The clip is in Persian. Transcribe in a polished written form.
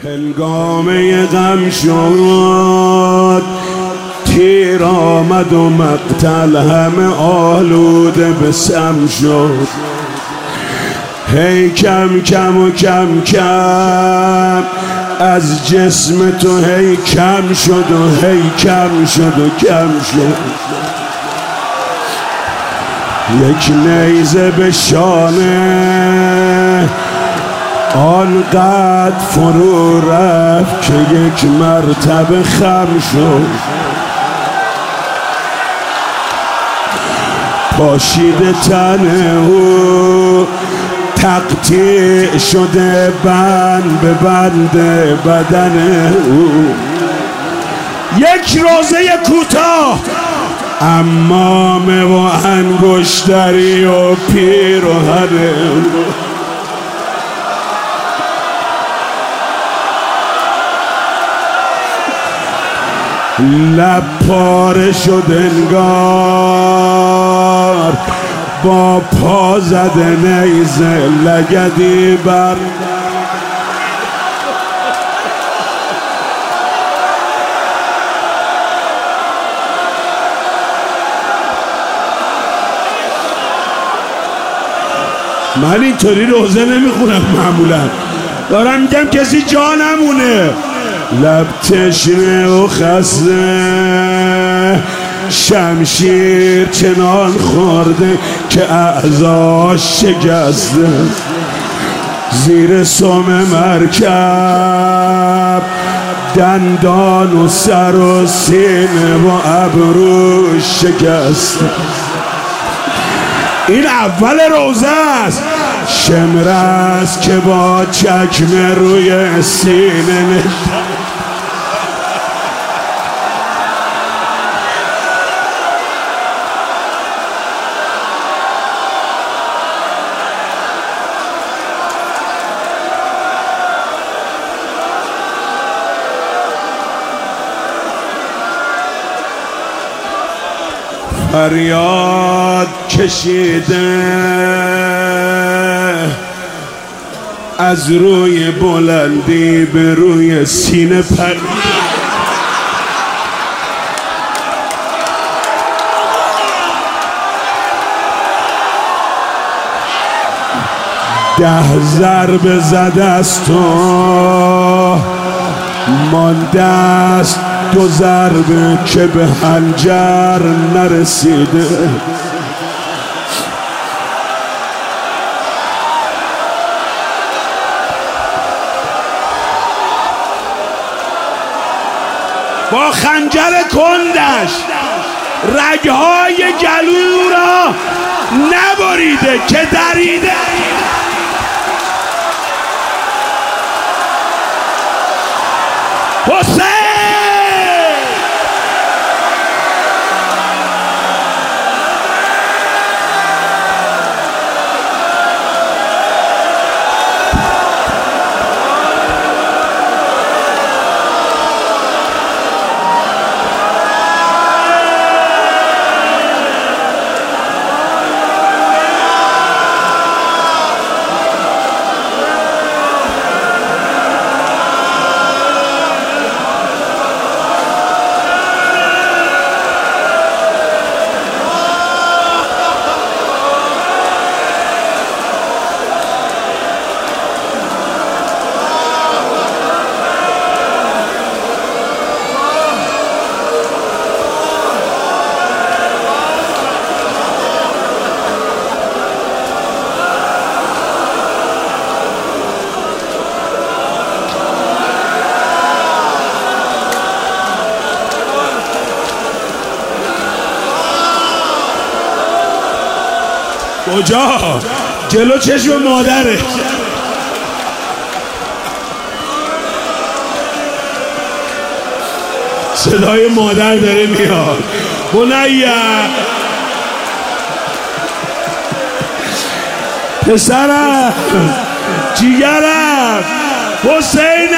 هنگامه غم شد، تیر آمد و مقتل همه آلوده به سم شد. هی کم کم و کم کم از جسم تو هی کم شد و هی کم شد و کم شد. یک نیزه به شانه آنقدر فرو رفت که یک مرتبه خم شد. پاشیده تن او تقطیع شده بند به بند بدن او. یک روزه کوتاه عمامه و انگشتری و پیراهن لب پاره شد انگار با پا زده نیزه لگدی بر من اینطوری روزه نمیخونم معمولا، دارم میگم کسی جا نمونه. لب تشنه و خسته شمشیر چنان خورده که اعضاش شکسته. زیر سم مرکب دندان و سر و سینه و ابروش شکسته. این اول روزه است. شمر است که با چکمه روی سینه نشسته. فریاد کشیده از روی بلندی به روی سینه پر ده ضربه زده است و مانده است دو ضربه که به حنجر نرسیده. با خنجر کندش رگهای گلو را نبریده که دریده. حسین کجا؟ جلو چشم مادره. صدای مادر داره میاد. بنیه پسرم جیگرم حسین